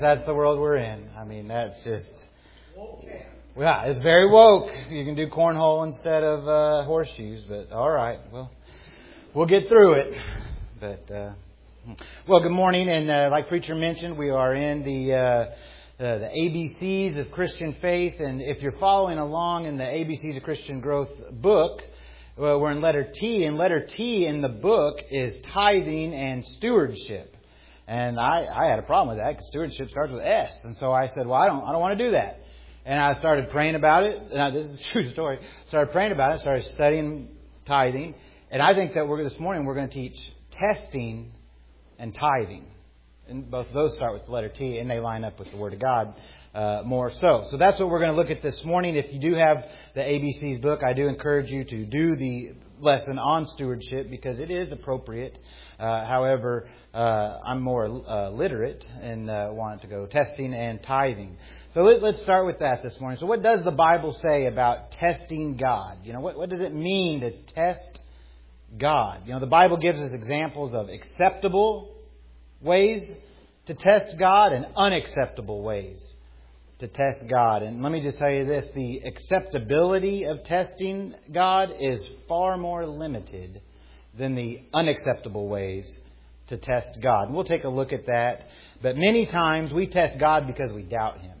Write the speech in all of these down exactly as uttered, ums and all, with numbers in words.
That's the world we're in. I mean, that's just... Yeah, it's very woke. You can do cornhole instead of uh, horseshoes, but all right. Well, we'll get through it. But uh, well, good morning, and uh, like Preacher mentioned, we are in the uh, uh, the A B Cs of Christian faith, and if you're following along in the A B Cs of Christian Growth book, well, we're in letter T, and letter T in the book is tithing and stewardship. And I, I had a problem with that because stewardship starts with S. And so I said, well, I don't I don't want to do that. And I started praying about it. And this is a true story. Started praying about it. Started studying tithing. And I think that we're this morning we're going to teach testing and tithing. And both of those start with the letter T, and they line up with the Word of God uh, more so. So that's what we're going to look at this morning. If you do have the A B Cs book, I do encourage you to do the lesson on stewardship because it is appropriate. Uh, however, uh, I'm more uh, literate and uh, want to go testing and tithing. So let, let's start with that this morning. So what does the Bible say about testing God? You know, what, what does it mean to test God? You know, the Bible gives us examples of acceptable ways to test God and unacceptable ways to test God. And let me just tell you this, the acceptability of testing God is far more limited than the unacceptable ways to test God. And we'll take a look at that. But many times we test God because we doubt Him.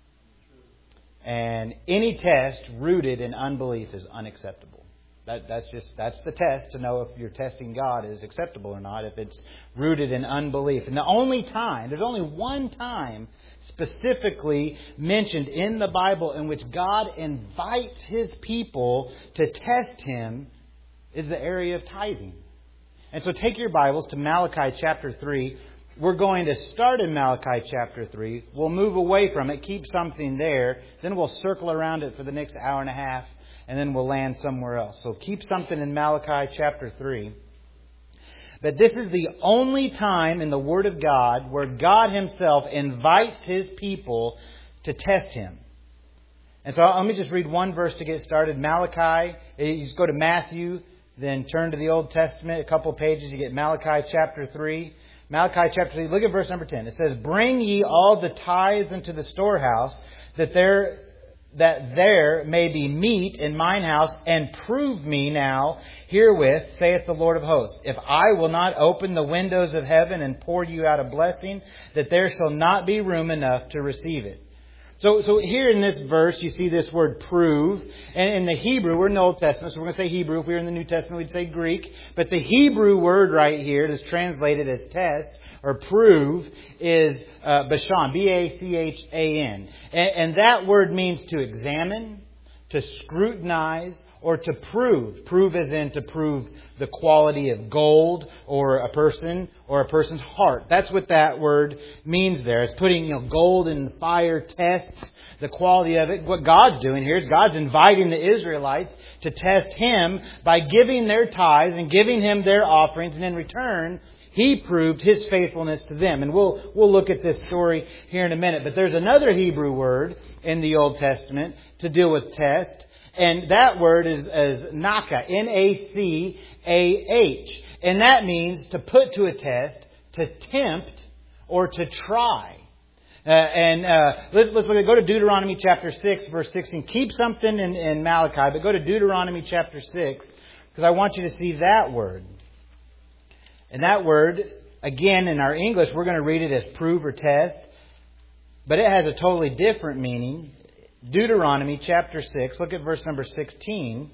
And any test rooted in unbelief is unacceptable. That, that's just that's the test to know if you're testing God is acceptable or not, if it's rooted in unbelief. And the only time, there's only one time specifically mentioned in the Bible in which God invites His people to test Him is the area of tithing. And so take your Bibles to Malachi chapter three. We're going to start in Malachi chapter three. We'll move away from it, keep something there. Then we'll circle around it for the next hour and a half. And then we'll land somewhere else. So keep something in Malachi chapter three. But this is the only time in the Word of God where God Himself invites His people to test Him. And so let me just read one verse to get started. Malachi, you just go to Matthew, then turn to the Old Testament, a couple pages, you get Malachi chapter three. Malachi chapter three, look at verse number ten. It says, "Bring ye all the tithes into the storehouse, that there that there may be meat in mine house, and prove me now herewith, saith the Lord of hosts, if I will not open the windows of heaven and pour you out a blessing, that there shall not be room enough to receive it." So, so here in this verse, you see this word prove. And in the Hebrew, we're in the Old Testament, so we're going to say Hebrew. If we were in the New Testament, we'd say Greek. But the Hebrew word right here that's translated as test or prove is uh, bashan, B A C H A N. And, and that word means to examine, to scrutinize, or to prove. Prove as in to prove the quality of gold or a person or a person's heart. That's what that word means there. It's putting, you know, gold in the fire tests the quality of it. What God's doing here is God's inviting the Israelites to test Him by giving their tithes and giving Him their offerings. And in return, He proved His faithfulness to them. And we'll we'll look at this story here in a minute. But there's another Hebrew word in the Old Testament to deal with test. And that word is, is naka, N A C A H. And that means to put to a test, to tempt, or to try. Uh, and uh, let's, let's look at, go to Deuteronomy chapter six, verse sixteen. Keep something in, in Malachi, but go to Deuteronomy chapter six, because I want you to see that word. And that word, again, in our English, we're going to read it as prove or test. But it has a totally different meaning. Deuteronomy chapter six, look at verse number sixteen.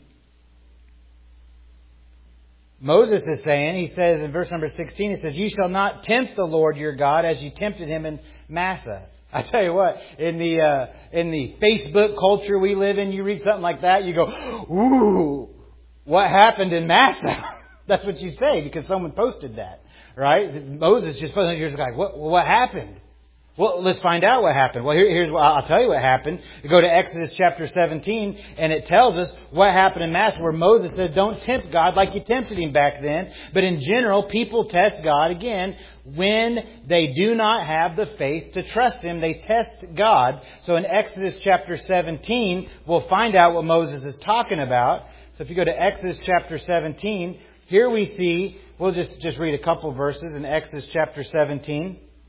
Moses is saying, he says in verse number sixteen, he says, "You shall not tempt the Lord your God as you tempted Him in Massah." I tell you what, in the uh, in the Facebook culture we live in, you read something like that, you go, "Ooh, what happened in Massah?" That's what you say because someone posted that, right? Moses just posted, you're just like, what, what happened? Well, let's find out what happened. Well, here, here's what I'll tell you what happened. You go to Exodus chapter seventeen, and it tells us what happened in Massah, where Moses said, "Don't tempt God like you tempted Him back then." But in general, people test God again when they do not have the faith to trust Him. They test God. So in Exodus chapter seventeen, we'll find out what Moses is talking about. So if you go to Exodus chapter seventeen, here we see, we'll just, just read a couple verses in Exodus chapter seventeen.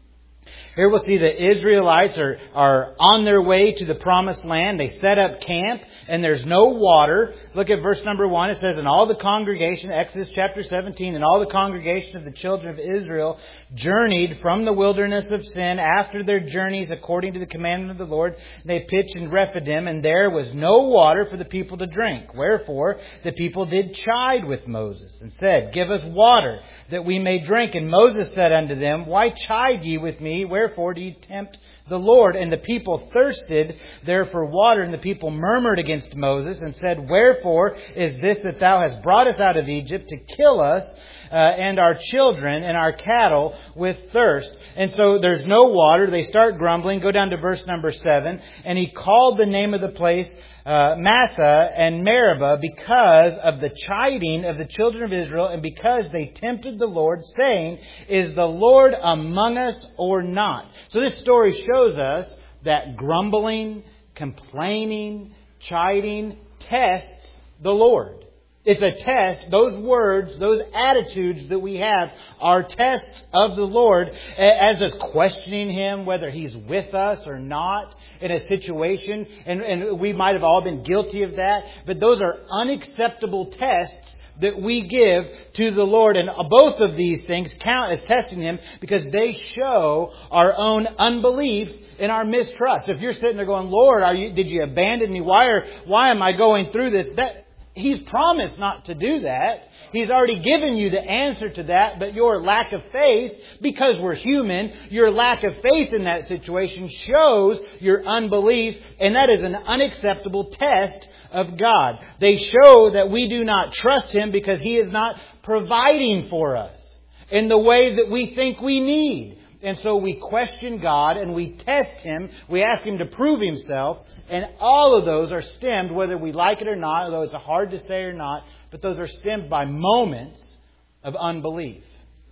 Here we'll see the Israelites are, are on their way to the promised land. They set up camp and there's no water. Look at verse number one. It says, and all the congregation, Exodus chapter seventeen, and all the congregation of the children of Israel journeyed from the wilderness of Sin after their journeys according to the commandment of the Lord. They pitched in Rephidim, and there was no water for the people to drink. Wherefore the people did chide with Moses and said, give us water that we may drink. And Moses said unto them, why chide ye with me? Wherefore do ye tempt the Lord? And the people thirsted there for water, and the people murmured against Moses and said, wherefore is this that thou hast brought us out of Egypt to kill us uh, and our children and our cattle with thirst? And so there's no water. They start grumbling. Go down to verse number seven. And he called the name of the place Uh, Massah and Meribah because of the chiding of the children of Israel, and because they tempted the Lord, saying, is the Lord among us or not? So this story shows us that grumbling, complaining, chiding tests the Lord. It's a test. Those words, those attitudes that we have are tests of the Lord, as us questioning Him, whether He's with us or not in a situation. And, and we might have all been guilty of that. But those are unacceptable tests that we give to the Lord. And both of these things count as testing Him because they show our own unbelief and our mistrust. If you're sitting there going, Lord, are you, did you abandon me? Why are, why am I going through this? That, He's promised not to do that. He's already given you the answer to that. But your lack of faith, because we're human, your lack of faith in that situation shows your unbelief. And that is an unacceptable test of God. They show that we do not trust Him because He is not providing for us in the way that we think we need. And so we question God and we test Him. We ask Him to prove Himself. And all of those are stemmed, whether we like it or not, although it's hard to say or not, but those are stemmed by moments of unbelief.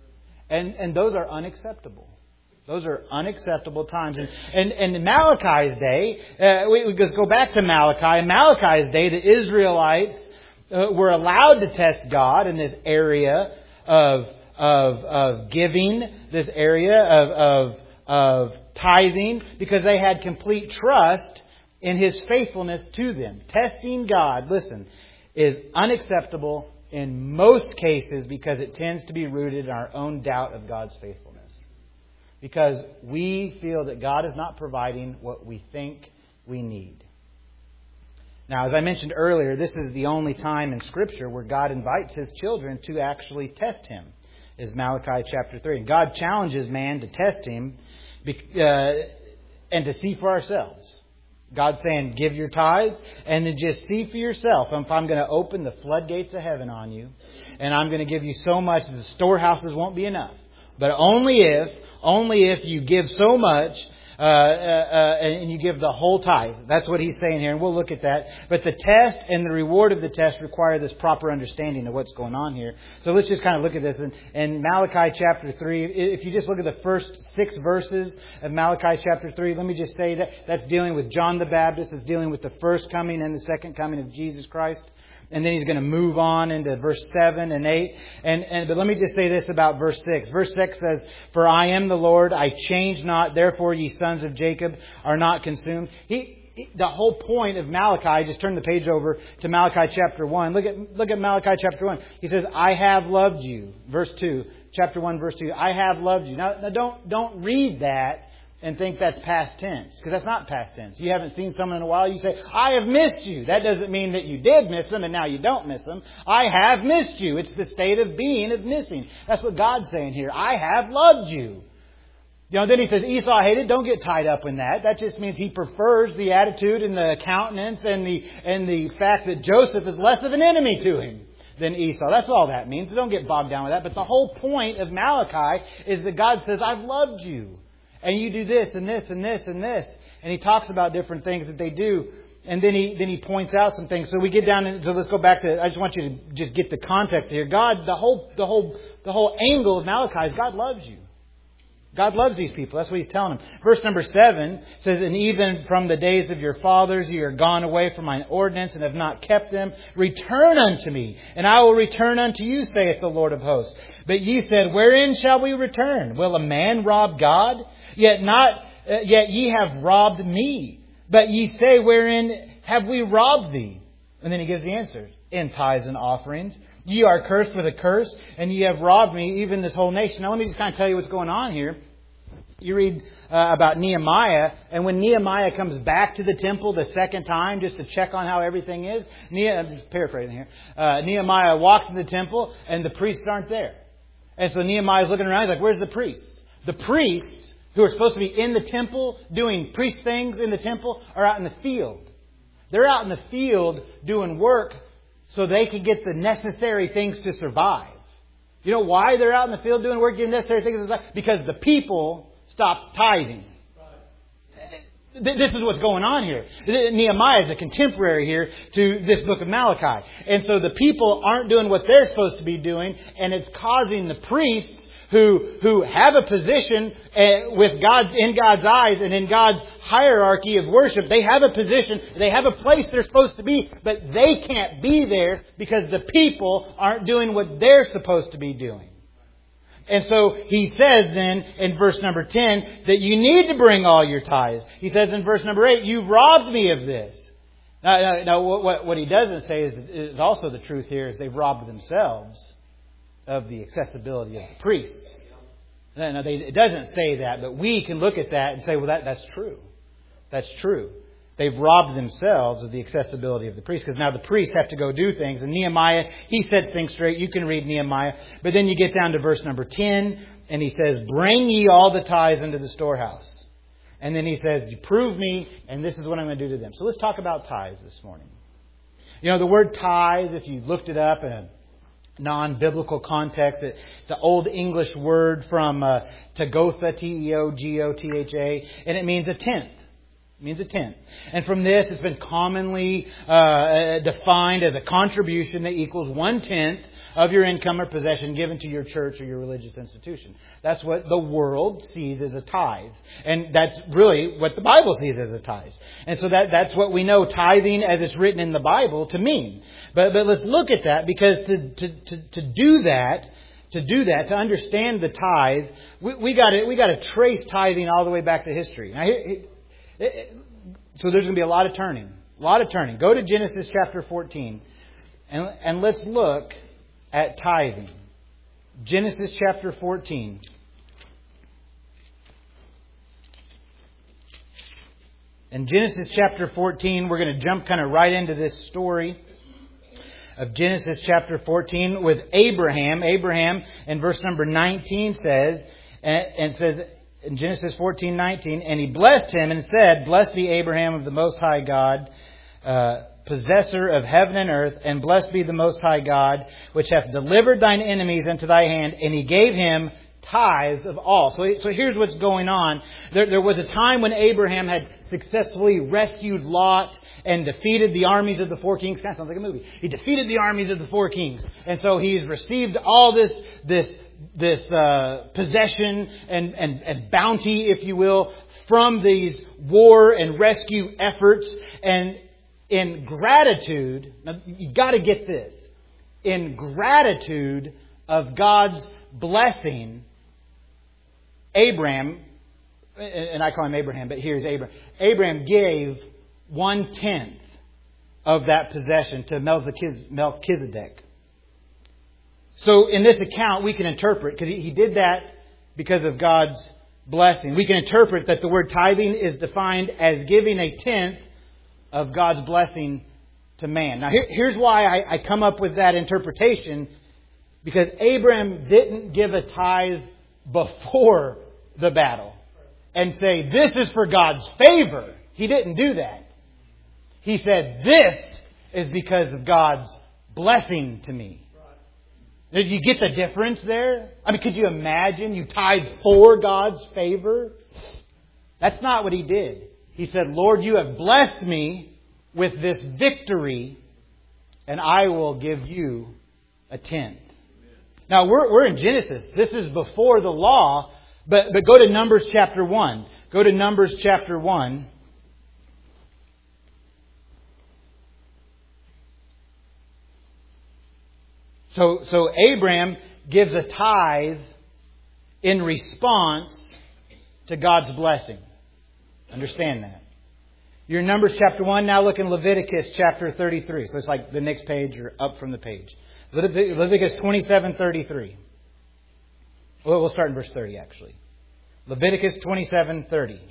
And, and those are unacceptable. Those are unacceptable times. And, and, and in Malachi's day, uh, we, we just go back to Malachi. In Malachi's day, the Israelites uh, were allowed to test God in this area of Of, of giving, this area of, of, of tithing, because they had complete trust in His faithfulness to them. Testing God, listen, is unacceptable in most cases because it tends to be rooted in our own doubt of God's faithfulness. Because we feel that God is not providing what we think we need. Now, as I mentioned earlier, this is the only time in Scripture where God invites His children to actually test Him. Is Malachi chapter three. And God challenges man to test Him uh, and to see for ourselves. God's saying, give your tithes and then just see for yourself if I'm going to open the floodgates of heaven on you. And I'm going to give you so much that the storehouses won't be enough. But only if, only if you give so much uh, uh, uh, and you give the whole tithe. That's what He's saying here, and we'll look at that. But the test and the reward of the test require this proper understanding of what's going on here. So let's just kind of look at this. In, in Malachi chapter three, if you just look at the first six verses of Malachi chapter three, let me just say that that's dealing with John the Baptist. It's dealing with the first coming and the second coming of Jesus Christ. And then he's going to move on into verse seven and eight. And, and but let me just say this about verse six. Verse six says, for I am the Lord, I change not, therefore ye sons of Jacob are not consumed. He, the whole point of Malachi, just turn the page over to Malachi chapter one. Look at, look at Malachi chapter one. He says, I have loved you. Verse two, chapter one, verse two. I have loved you. Now, now don't, don't read that and think that's past tense, because that's not past tense. You haven't seen someone in a while, you say, I have missed you. That doesn't mean that you did miss them and now you don't miss them. I have missed you. It's the state of being, of missing. That's what God's saying here. I have loved you. You know, then He says Esau hated. Don't get tied up in that. That just means he prefers the attitude and the countenance and the and the fact that Joseph is less of an enemy to him than Esau. That's all that means. So don't get bogged down with that. But the whole point of Malachi is that God says, I've loved you. And you do this and this and this and this. And He talks about different things that they do. And then he then he points out some things. So we get down and so let's go back to I just want you to just get the context here. God, the whole the whole the whole angle of Malachi is God loves you. God loves these people. That's what He's telling them. Verse number seven says, and even from the days of your fathers ye are gone away from mine ordinance and have not kept them. Return unto me, and I will return unto you, saith the Lord of hosts. But ye said, wherein shall we return? Will a man rob God? Yet not, uh, yet ye have robbed me. But ye say, wherein have we robbed thee? And then He gives the answer. In tithes and offerings. Ye are cursed with a curse, and ye have robbed me, even this whole nation. Now let me just kind of tell you what's going on here. You read uh, about Nehemiah, and when Nehemiah comes back to the temple the second time just to check on how everything is, ne- I'm just paraphrasing here, uh, Nehemiah walks to the temple, and the priests aren't there. And so Nehemiah's looking around, he's like, where's the priests? The priests, who are supposed to be in the temple, doing priest things in the temple, are out in the field. They're out in the field doing work so they can get the necessary things to survive. You know why they're out in the field doing work, getting necessary things to survive? Because the people stopped tithing. This is what's going on here. Nehemiah is a contemporary here to this book of Malachi. And so the people aren't doing what they're supposed to be doing, and it's causing the priests who who have a position with God in God's eyes and in God's hierarchy of worship. They have a position, they have a place they're supposed to be, but they can't be there because the people aren't doing what they're supposed to be doing. And so he says then in verse number ten that you need to bring all your tithes. He says in verse number eight, you robbed me of this. Now, now, now what, what he doesn't say is, is also the truth here is they've robbed themselves of the accessibility of the priests. Now, they, it doesn't say that, but we can look at that and say, well, that, that's true. That's true. They've robbed themselves of the accessibility of the priests, because now the priests have to go do things. And Nehemiah, he sets things straight. You can read Nehemiah. But then you get down to verse number ten, and he says, bring ye all the tithes into the storehouse. And then he says, you prove me, and this is what I'm going to do to them. So let's talk about tithes this morning. You know, the word tithe, if you looked it up in a non-biblical context, it's an old English word from uh, Tegotha, T E O G O T H A, and it means a tenth. It means a tenth. And from this, it's been commonly uh, defined as a contribution that equals one-tenth of your income or possession given to your church or your religious institution. That's what the world sees as a tithe. And that's really what the Bible sees as a tithe. And so that, that's what we know tithing as it's written in the Bible to mean. But, but let's look at that, because to, to, to, to do that, to do that, to understand the tithe, we, we got to we got to trace tithing all the way back to history. Now, here, here, so there's going to be a lot of turning. A lot of turning. Go to Genesis chapter fourteen. And, and let's look at tithing. Genesis chapter fourteen. In Genesis chapter fourteen, we're going to jump kind of right into this story of Genesis chapter fourteen with Abraham. Abraham in verse number nineteen says, and, and says, in Genesis fourteen nineteen, and he blessed him and said, blessed be Abraham of the Most High God, uh, possessor of heaven and earth, and blessed be the Most High God, which hath delivered thine enemies into thy hand. And he gave him tithes of all. So, so here's what's going on. There, there was a time when Abraham had successfully rescued Lot and defeated the armies of the four kings. Kind of sounds like a movie. He defeated the armies of the four kings. And so he's received all this, this, this uh, possession and, and, and bounty, if you will, from these war and rescue efforts. And in gratitude, now you got to get this, in gratitude of God's blessing, Abraham, and I call him Abraham, but here's Abraham. Abraham gave one tenth of that possession to Melchizedek. So in this account, we can interpret, because he did that because of God's blessing. We can interpret that the word tithing is defined as giving a tenth of God's blessing to man. Now here, here's why I, I come up with that interpretation. Because Abraham didn't give a tithe before the battle and say, this is for God's favor. He didn't do that. He said, this is because of God's blessing to me. Did you get the difference there? I mean, could you imagine you tithe for God's favor? That's not what he did. He said, Lord, you have blessed me with this victory, and I will give you a tenth. Now, we're, we're in Genesis. This is before the law, But, but go to Numbers chapter one. Go to Numbers chapter one. So, so Abraham gives a tithe in response to God's blessing. Understand that. You're in Numbers chapter one. Now look in Leviticus chapter thirty-three. So it's like the next page or up from the page. Leviticus twenty-seven thirty-three. Well, we'll start in verse thirty actually. Leviticus twenty-seven thirty.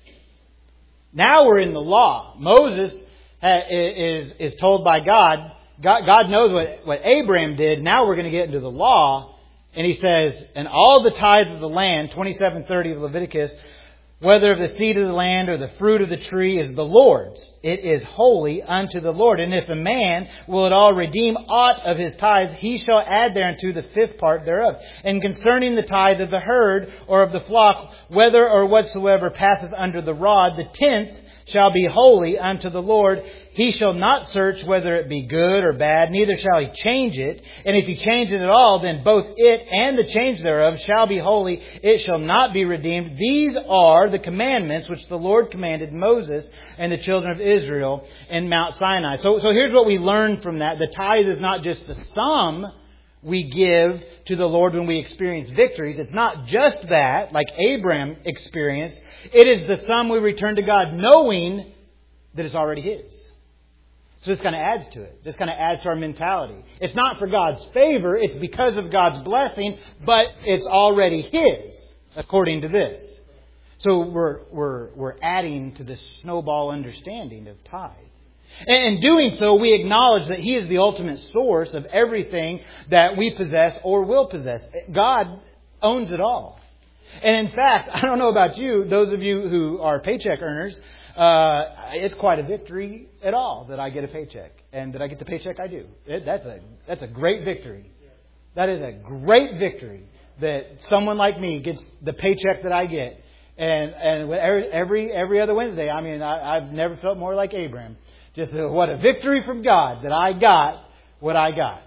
Now we're in the law. Moses is, is told by God, God, God knows what, what Abraham did. Now we're going to get into the law. And he says, and all the tithes of the land, twenty-seven thirty of Leviticus, whether of the seed of the land or the fruit of the tree is the Lord's. It is holy unto the Lord. And if a man will at all redeem aught of his tithes, he shall add thereunto the fifth part thereof. And concerning the tithe of the herd or of the flock, whether or whatsoever passes under the rod, the tenth shall be holy unto the Lord. He shall not search whether it be good or bad, neither shall he change it. And if he change it at all, then both it and the change thereof shall be holy. It shall not be redeemed. These are the commandments which the Lord commanded Moses and the children of Israel in Mount Sinai. So, so here's what we learn from that. The tithe is not just the sum we give to the Lord when we experience victories. It's not just that, like Abraham experienced. It is the sum we return to God knowing that it's already His. So this kind of adds to it. This kind of adds to our mentality. It's not for God's favor. It's because of God's blessing, but it's already His, according to this. So we're we're we're adding to this snowball understanding of tithe. And in doing so, we acknowledge that He is the ultimate source of everything that we possess or will possess. God owns it all. And in fact, I don't know about you, those of you who are paycheck earners, uh, it's quite a victory at all that I get a paycheck. And that I get the paycheck I do. It, that's a that's a great victory. That is a great victory that someone like me gets the paycheck that I get. And and every every other Wednesday, I mean, I, I've never felt more like Abraham. Just uh, what a victory from God that I got what I got.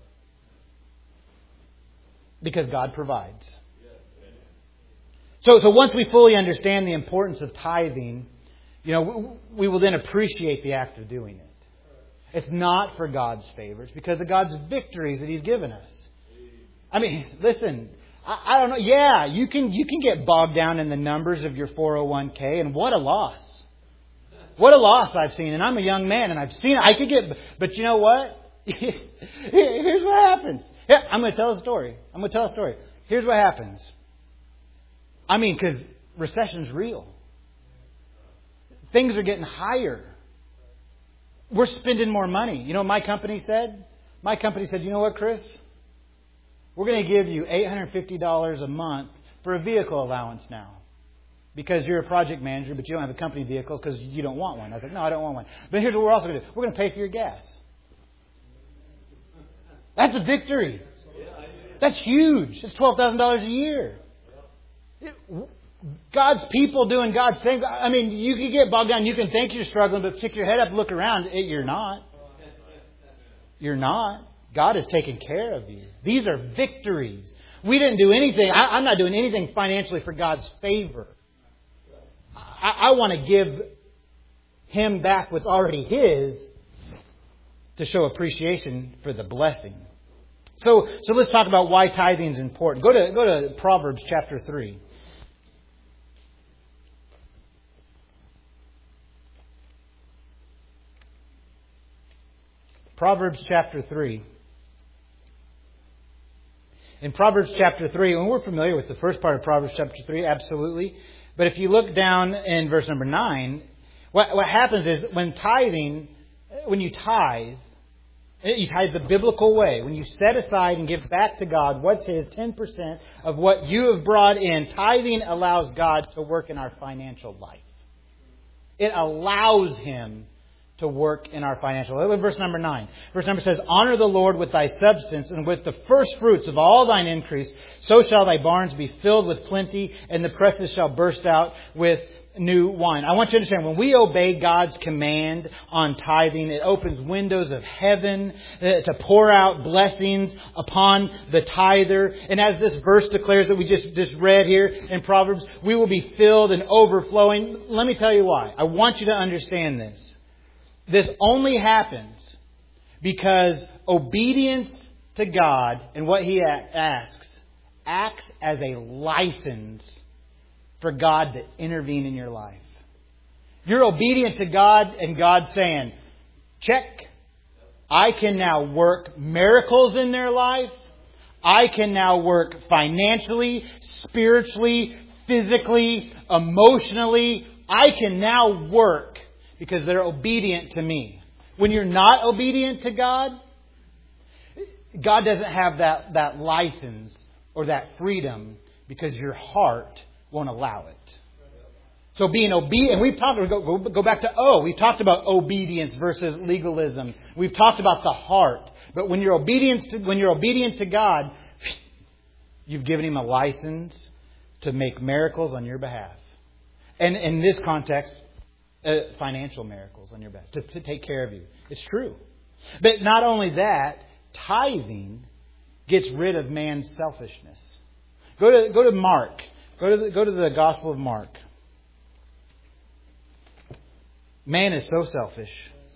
Because God provides. So, so once we fully understand the importance of tithing, you know, we, we will then appreciate the act of doing it. It's not for God's favor. It's because of God's victories that He's given us. I mean, listen, I, I don't know. Yeah, you can you can get bogged down in the numbers of your four oh one k, and what a loss. What a loss I've seen. And I'm a young man, and I've seen it. I could get, but you know what? Here's what happens. Yeah, I'm going to tell a story. I'm going to tell a story. Here's what happens. I mean, because recession's real. Things are getting higher. We're spending more money. You know what my company said? My company said, you know what, Chris? We're going to give you eight hundred fifty dollars a month for a vehicle allowance now. Because you're a project manager, but you don't have a company vehicle because you don't want one. I was like, no, I don't want one. But here's what we're also going to do. We're going to pay for your gas. That's a victory. That's huge. It's twelve thousand dollars a year. God's people doing God's thing. I mean, you can get bogged down. You can think you're struggling, but stick your head up, look around. You're not. You're not. God has taken care of you. These are victories. We didn't do anything. I, I'm not doing anything financially for God's favor. I, I want to give Him back what's already His to show appreciation for the blessing. So, so let's talk about why tithing is important. Go to go to Proverbs chapter three. Proverbs chapter three. In Proverbs chapter three, and we're familiar with the first part of Proverbs chapter three, absolutely. But if you look down in verse number nine, what, what happens is when tithing, when you tithe, you tithe the biblical way. When you set aside and give back to God what's His, ten percent of what you have brought in, tithing allows God to work in our financial life. It allows Him to work in our financial. Look at verse number nine. Verse number says, honor the Lord with thy substance and with the first fruits of all thine increase. So shall thy barns be filled with plenty, and the presses shall burst out with new wine. I want you to understand, when we obey God's command on tithing, it opens windows of heaven to pour out blessings upon the tither. And as this verse declares that we just, just read here in Proverbs, we will be filled and overflowing. Let me tell you why. I want you to understand this. This only happens because obedience to God and what He asks acts as a license for God to intervene in your life. You're obedient to God, and God's saying, check. I can now work miracles in their life. I can now work financially, spiritually, physically, emotionally. I can now work because they're obedient to me. When you're not obedient to God, God doesn't have that, that license or that freedom because your heart won't allow it. So being obedient, and we've talked, go, go back to O, we've talked about obedience versus legalism. We've talked about the heart. But when you're obedient to, when you're obedient to God, you've given Him a license to make miracles on your behalf. And in this context, uh, financial miracles on your behalf, to, to take care of you. It's true. But not only that, tithing gets rid of man's selfishness. Go to, go to Mark. Go to the, go to the Gospel of Mark. Man is so selfish.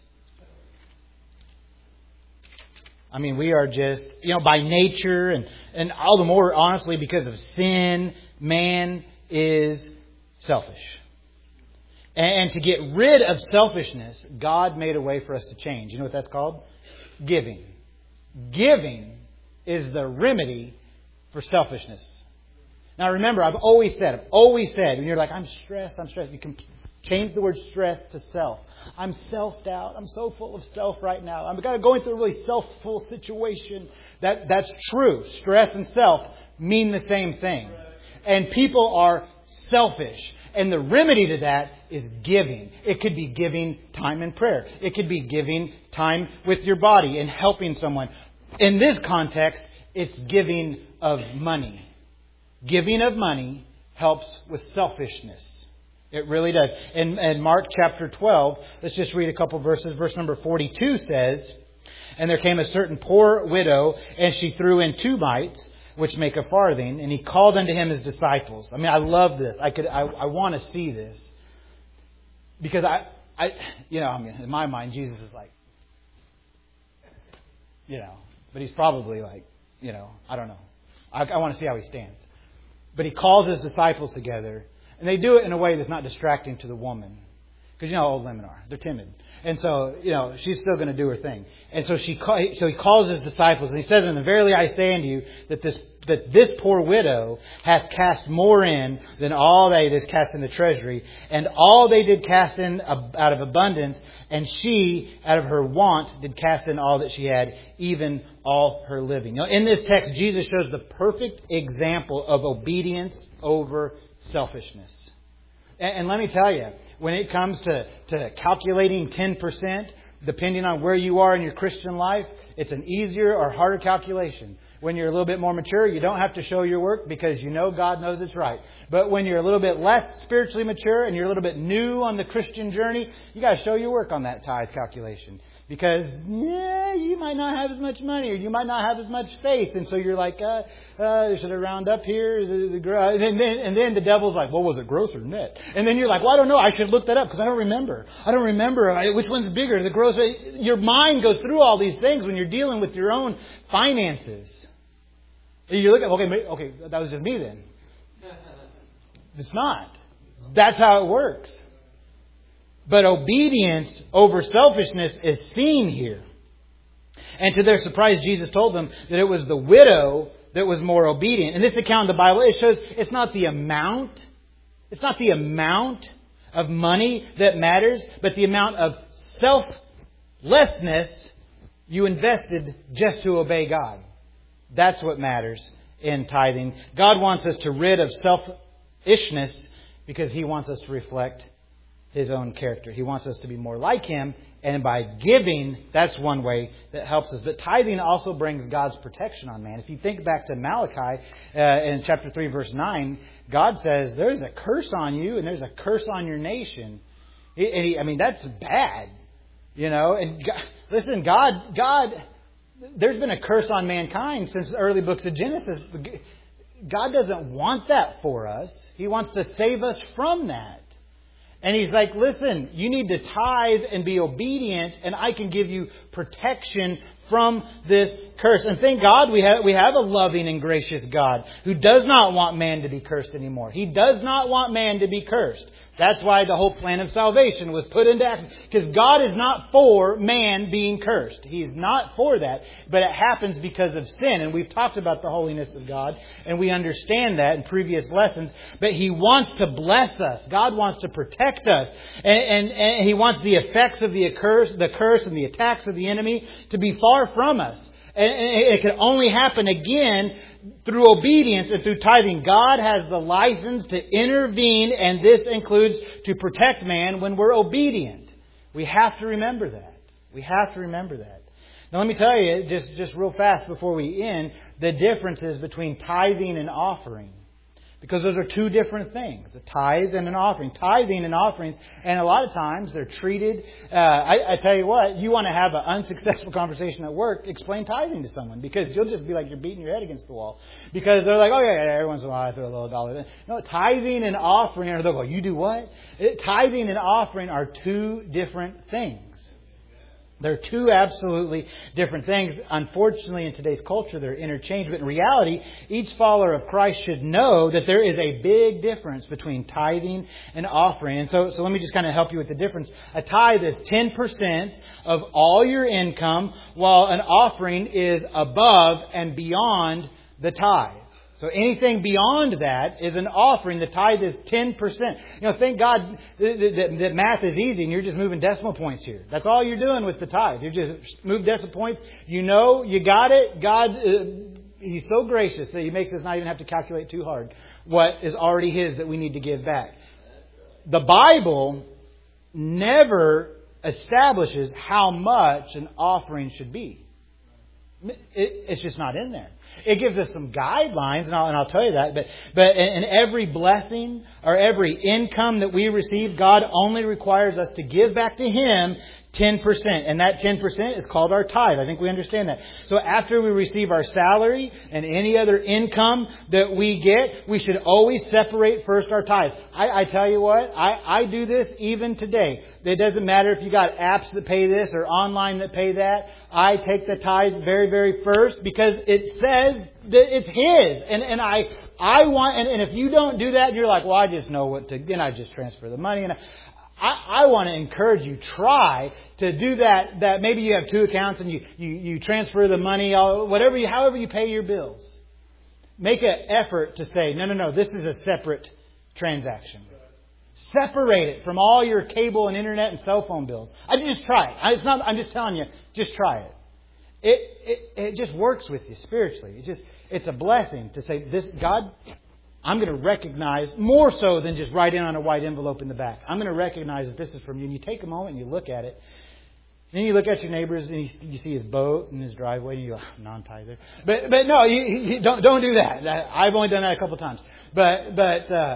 I mean, we are just, you know, by nature and, and all the more honestly because of sin, man is selfish. And, and to get rid of selfishness, God made a way for us to change. You know what that's called? Giving. Giving is the remedy for selfishness. Now remember, I've always said, I've always said, when you're like, I'm stressed, I'm stressed, you can change the word stress to self. I'm self-doubt. I'm so full of self right now. I'm going through a really self-full situation. That, that's true. Stress and self mean the same thing. And people are selfish. And the remedy to that is giving. It could be giving time in prayer. It could be giving time with your body and helping someone. In this context, it's giving of money. Giving of money helps with selfishness. It really does. In, in Mark chapter twelve, let's just read a couple verses. Verse number forty-two says, and there came a certain poor widow, and she threw in two mites, which make a farthing, and he called unto him his disciples. I mean, I love this. I could, I, I want to see this. Because I, I, you know, I mean, in my mind, Jesus is like, you know, but he's probably like, you know, I don't know. I, I want to see how he stands. But he calls his disciples together, and they do it in a way that's not distracting to the woman. Because you know how old women are. They're timid. And so, you know, she's still going to do her thing. And so she, so he calls his disciples, and he says, and verily I say unto you, that this, that this poor widow hath cast more in than all that is cast in the treasury. And all they did cast in out of abundance, and she, out of her want, did cast in all that she had, even all her living. You know, in this text, Jesus shows the perfect example of obedience over selfishness. And, and let me tell you, when it comes to, to calculating ten percent, depending on where you are in your Christian life, it's an easier or harder calculation. When you're a little bit more mature, you don't have to show your work because you know God knows it's right. But when you're a little bit less spiritually mature and you're a little bit new on the Christian journey, you got to show your work on that tithe calculation. Because, yeah, you might not have as much money or you might not have as much faith. And so you're like, uh, uh, should I round up here? Is it, is it gross? And then, and then the devil's like, well, was it gross or net? And then you're like, well, I don't know. I should look that up because I don't remember. I don't remember which one's bigger, the gross. Your mind goes through all these things when you're dealing with your own finances. You look at, okay, okay, that was just me then. It's not. That's how it works. But obedience over selfishness is seen here. And to their surprise, Jesus told them that it was the widow that was more obedient. In this account of the Bible, it shows it's not the amount. It's not the amount of money that matters, but the amount of selflessness you invested just to obey God. That's what matters in tithing. God wants us to rid of selfishness because He wants us to reflect His own character. He wants us to be more like Him. And by giving, that's one way that helps us. But tithing also brings God's protection on man. If you think back to Malachi uh, in chapter three, verse nine, God says, there's a curse on you and there's a curse on your nation. And he, I mean, that's bad. You know, and God, listen, God, God, there's been a curse on mankind since the early books of Genesis. God doesn't want that for us. He wants to save us from that. And He's like, listen, you need to tithe and be obedient, and I can give you protection from this curse. And thank God we have we have a loving and gracious God who does not want man to be cursed anymore. He does not want man to be cursed. That's why the whole plan of salvation was put into action. Because God is not for man being cursed. He's not for that. But it happens because of sin. And we've talked about the holiness of God. And we understand that in previous lessons. But He wants to bless us. God wants to protect us. And, and, and He wants the effects of the curse, the curse and the attacks of the enemy to be far from us. And it can only happen again through obedience and through tithing. God has the license to intervene, and this includes to protect man when we're obedient. We have to remember that. We have to remember that. Now let me tell you, just, just real fast before we end, the differences between tithing and offering. Because those are two different things, a tithe and an offering. Tithing and offerings, and a lot of times they're treated, uh, I, I tell you what, you want to have an unsuccessful conversation at work, explain tithing to someone. Because you'll just be like you're beating your head against the wall. Because they're like, oh yeah, yeah every once in a while I throw a little dollar in. No, tithing and offering, or they'll go, you do what? It, tithing and offering are two different things. They're two absolutely different things. Unfortunately, in today's culture, they're interchanged. But in reality, each follower of Christ should know that there is a big difference between tithing and offering. And so, so let me just kind of help you with the difference. A tithe is ten percent of all your income, while an offering is above and beyond the tithe. So anything beyond that is an offering. The tithe is ten percent. You know, thank God that, that math is easy and you're just moving decimal points here. That's all you're doing with the tithe. You just move decimal points. You know, you got it. God, uh, He's so gracious that He makes us not even have to calculate too hard what is already His that we need to give back. The Bible never establishes how much an offering should be. It, it's just not in there. It gives us some guidelines, and I'll, and I'll tell you that. But but in, in every blessing or every income that we receive, God only requires us to give back to Him ten percent. And that ten percent is called our tithe. I think we understand that. So after we receive our salary and any other income that we get, we should always separate first our tithe. I, I tell you what, I, I do this even today. It doesn't matter if you got apps that pay this or online that pay that. I take the tithe very, very first because it says that it's His. And and I I want, and, and if you don't do that, you're like, well, I just know what to, and I just transfer the money. And I, I, I want to encourage you, try to do that. That maybe you have two accounts and you, you, you transfer the money, whatever you, however you pay your bills. Make an effort to say, no, no, no, this is a separate transaction. Separate it from all your cable and internet and cell phone bills. I just try it. I, it's not. I'm just telling you, just try it. It, it it just works with you spiritually. It just it's a blessing to say, this God, I'm going to recognize more so than just write in on a white envelope in the back. I'm going to recognize that this is from you. And you take a moment and you look at it. Then you look at your neighbors and you, you see his boat and his driveway and you go, non-tither. But but no, you, you don't don't do that. I've only done that a couple of times. But but uh,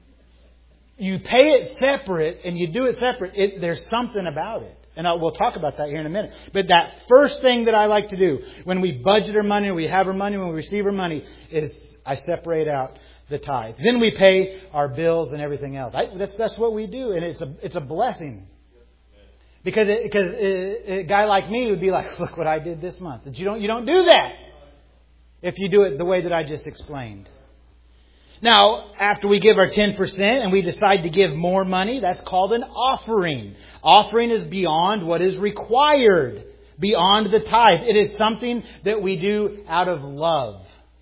you pay it separate and you do it separate. It, there's something about it. And I'll, we'll talk about that here in a minute. But that first thing that I like to do when we budget our money, when we have our money, when we receive our money, is I separate out the tithe. Then we pay our bills and everything else. I, that's that's what we do, and it's a it's a blessing. Because it, because it, a guy like me would be like, look what I did this month. But you don't you don't do that if you do it the way that I just explained. Now, after we give our ten percent and we decide to give more money, that's called an offering. Offering is beyond what is required, beyond the tithe. It is something that we do out of love.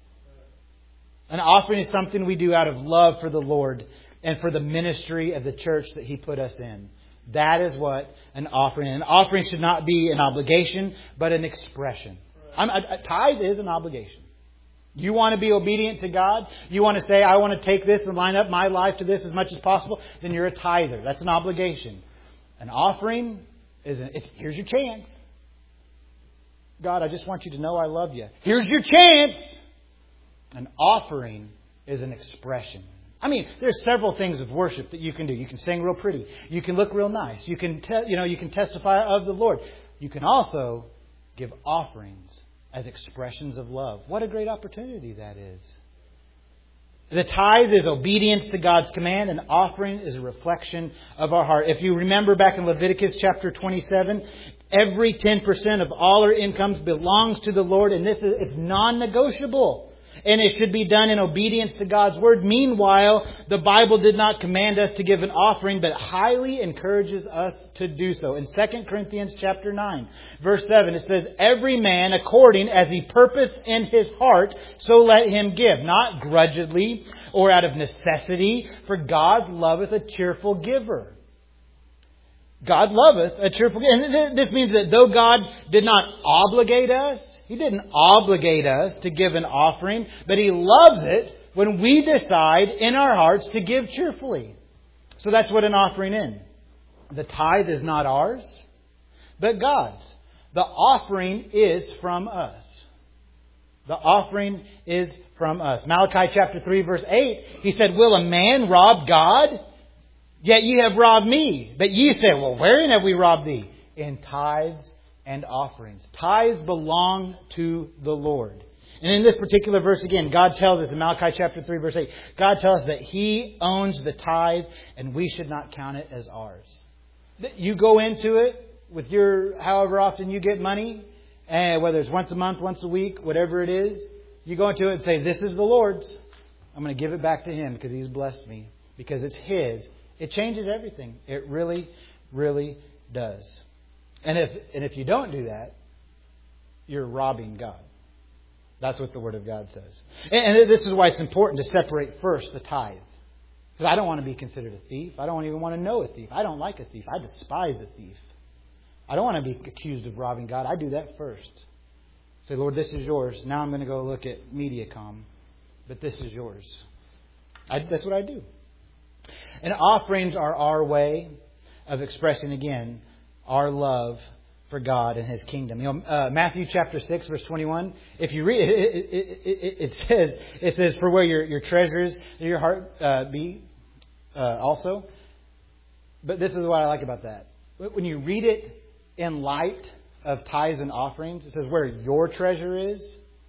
An offering is something we do out of love for the Lord and for the ministry of the church that He put us in. That is what an offering is. An offering should not be an obligation, but an expression. I'm, a, a tithe is an obligation. You want to be obedient to God? You want to say, I want to take this and line up my life to this as much as possible? Then you're a tither. That's an obligation. An offering is, an, it's, here's your chance. God, I just want you to know I love you. Here's your chance. An offering is an expression. I mean, there's several things of worship that you can do. You can sing real pretty. You can look real nice. You can, te- you know, you can testify of the Lord. You can also give offerings as expressions of love. What a great opportunity that is. The tithe is obedience to God's command, and offering is a reflection of our heart. If you remember back in Leviticus chapter twenty-seven, every ten percent of all our incomes belongs to the Lord, and this is it's non-negotiable. And it should be done in obedience to God's word. Meanwhile, the Bible did not command us to give an offering, but highly encourages us to do so. In Second Corinthians chapter nine, verse seven, it says, every man according as he purposed in his heart, so let him give, not grudgingly or out of necessity, for God loveth a cheerful giver. God loveth a cheerful giver. And this means that though God did not obligate us, He didn't obligate us to give an offering, but He loves it when we decide in our hearts to give cheerfully. So that's what an offering is. The tithe is not ours, but God's. The offering is from us. The offering is from us. Malachi chapter three verse eight, He said, will a man rob God? Yet ye have robbed me. But ye say, well, wherein have we robbed thee? In tithes and offerings. Tithes belong to the Lord. And in this particular verse again, God tells us in Malachi chapter three verse eight, God tells us that He owns the tithe and we should not count it as ours. You go into it with your, however often you get money, and whether it's once a month, once a week, whatever it is, you go into it and say, this is the Lord's. I'm going to give it back to Him because He's blessed me. Because it's His. It changes everything. It really, really does. And if and if you don't do that, you're robbing God. That's what the Word of God says. And, and this is why it's important to separate first the tithe. Because I don't want to be considered a thief. I don't even want to know a thief. I don't like a thief. I despise a thief. I don't want to be accused of robbing God. I do that first. Say, Lord, this is yours. Now I'm going to go look at MediaCom. But this is yours. I, that's what I do. And offerings are our way of expressing, again, our love for God and His kingdom. You know, uh, Matthew chapter six, verse twenty-one. If you read it, it, it, it, it says, it says, for where your, your treasures, your heart uh, be uh, also. But this is what I like about that. When you read it in light of tithes and offerings, it says where your treasure is.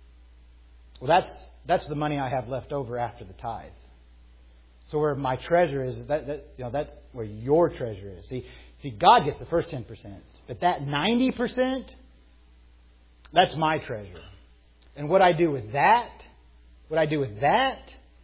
Well, that's that's the money I have left over after the tithe. So where my treasure is, that, that you know, that's where your treasure is. See, see, God gets the first ten percent. But that ninety percent, that's my treasure. And what I do with that, what I do with that,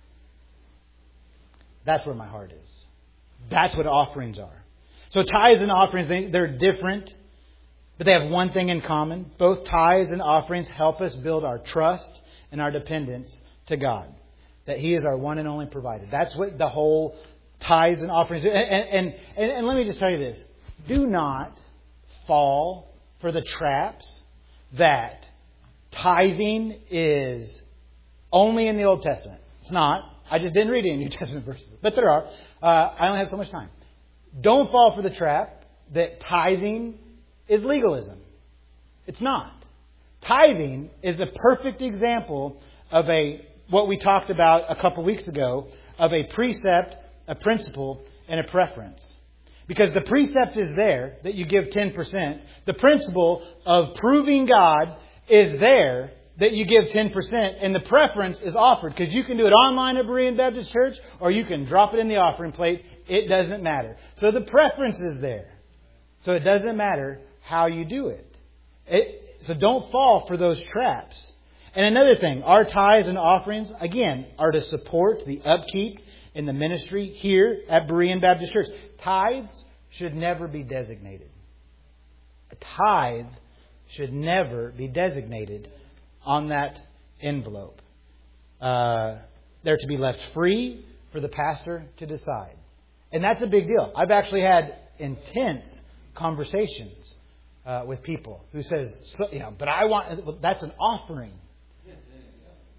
that's where my heart is. That's what offerings are. So tithes and offerings, they, they're different, but they have one thing in common. Both tithes and offerings help us build our trust and our dependence to God. That He is our one and only provider. That's what the whole tithes and offerings do. And, and, and, and let me just tell you this. Do not fall for the traps that tithing is only in the Old Testament. It's not. I just didn't read any New Testament verses. But there are. Uh, I only have so much time. Don't fall for the trap that tithing is legalism. It's not. Tithing is the perfect example of a what we talked about a couple weeks ago of a precept, a principle, and a preference. Because the precept is there that you give ten percent. The principle of proving God is there that you give ten percent. And the preference is offered. Because you can do it online at Berean Baptist Church or you can drop it in the offering plate. It doesn't matter. So the preference is there. So it doesn't matter how you do it. it so don't fall for those traps. And another thing, our tithes and offerings, again, are to support the upkeep in the ministry here at Berean Baptist Church. Tithes should never be designated. A tithe should never be designated on that envelope. Uh, they're to be left free for the pastor to decide. And that's a big deal. I've actually had intense conversations uh, with people who says, so, you know, but I want, that's an offering.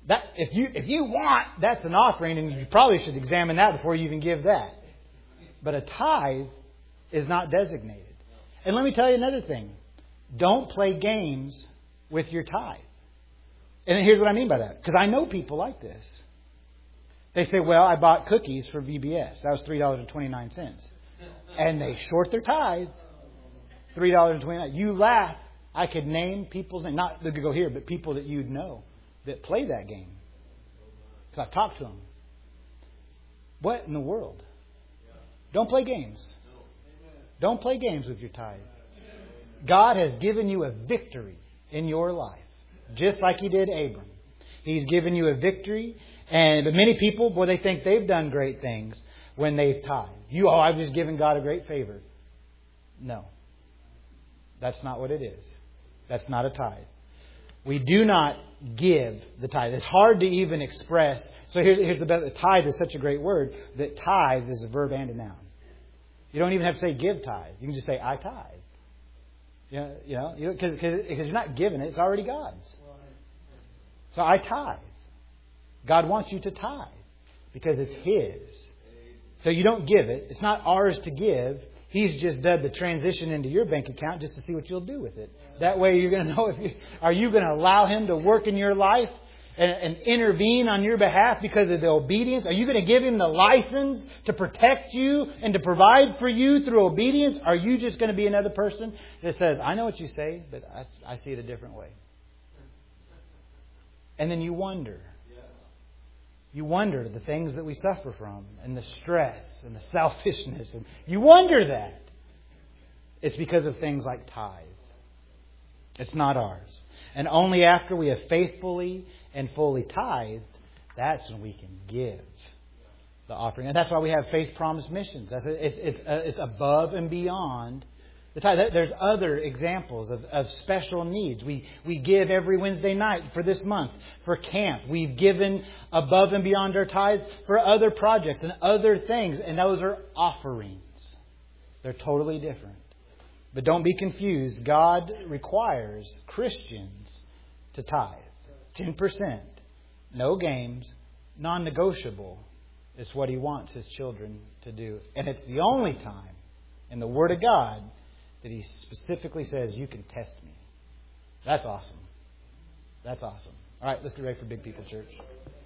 That if you if you want, that's an offering, and you probably should examine that before you even give that. But a tithe is not designated. And let me tell you another thing. Don't play games with your tithe. And here's what I mean by that. Because I know people like this. They say, well, I bought cookies for V B S. That was three dollars and twenty-nine cents. And they short their tithe. three dollars and twenty-nine cents. You laugh. I could name people's names. Not that could go here, but people that you'd know that play that game. Because I've talked to them. What in the world? Don't play games. Don't play games with your tithe. God has given you a victory in your life. Just like He did Abram. He's given you a victory. And but many people, boy, they think they've done great things when they've tithed. You, oh, I've just given God a great favor. No. That's not what it is. That's not a tithe. We do not give the tithe. It's hard to even express. So here's, here's the best. Tithe is such a great word that tithe is a verb and a noun. You don't even have to say give tithe. You can just say I tithe. You know, you know, because because you're not giving it. It's already God's. So I tithe. God wants you to tithe because it's His. So you don't give it. It's not ours to give. He's just done the transition into your bank account just to see what you'll do with it. That way you're going to know if you, are you going to allow Him to work in your life and, and intervene on your behalf because of the obedience? Are you going to give Him the license to protect you and to provide for you through obedience? Are you just going to be another person that says, I know what you say, but I, I see it a different way? And then you wonder. You wonder the things that we suffer from and the stress and the selfishness. And you wonder that. It's because of things like tithe. It's not ours. And only after we have faithfully and fully tithed, that's when we can give the offering. And that's why we have Faith Promise Missions. That's it's, it's, it's above and beyond the tithe. There's other examples of, of special needs. We we give every Wednesday night for this month for camp. We've given above and beyond our tithe for other projects and other things. And those are offerings. They're totally different. But don't be confused. God requires Christians to tithe. ten percent. No games. Non-negotiable. It's what He wants His children to do. And it's the only time in the Word of God that He specifically says, you can test me. That's awesome. That's awesome. All right, let's get ready for Big People Church.